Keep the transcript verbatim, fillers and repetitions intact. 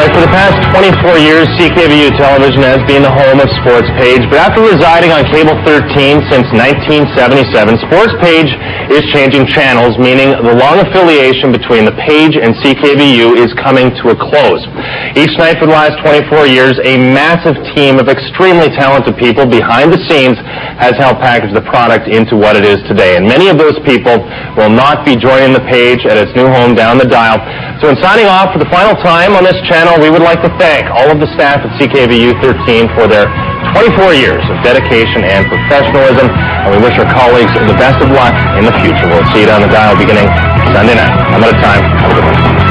right, for the past twenty-four years, C K V U Television has been the home of Sports Page, but after residing on Cable thirteen since nineteen seventy-seven, Sports Page is changing channels, meaning the long affiliation between the Page and C K V U is coming to a close. Each night for the last twenty-four years, a massive team of extremely talented people behind the scenes has helped package the product into what it is today, and many of those people will not be joining the Page at its new home down the dial. So in signing off for the final time on this channel, we would like to thank all of the staff at C K V U thirteen for their twenty-four years of dedication and professionalism, and we wish our colleagues the best of luck in the future. We'll see you down the dial beginning Sunday night. I'm out of time. Have a good one.